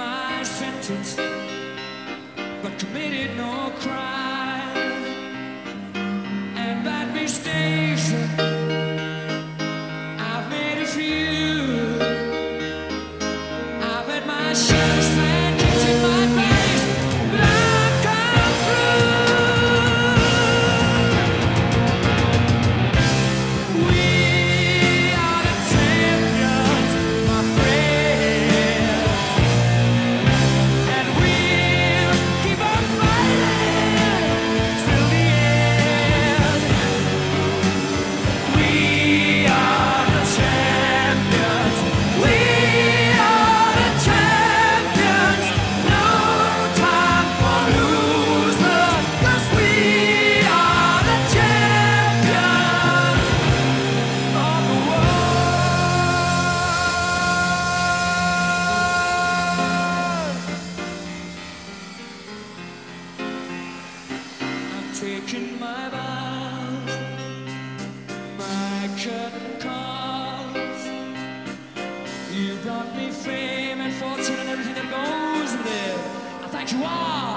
my sentence, but committed no crime. And that mistakes, I've made a few. I've had my shots and kicks in my face, but I've come through. We are the champions, my friends, and we'll keep on fighting till the end. We are the champions. We are the champions. No time for losers, 'cause we are the champions of the world. I'm taking my vows, my curtain calls. You brought me fame and fortune and everything that goes with it. I thank you all.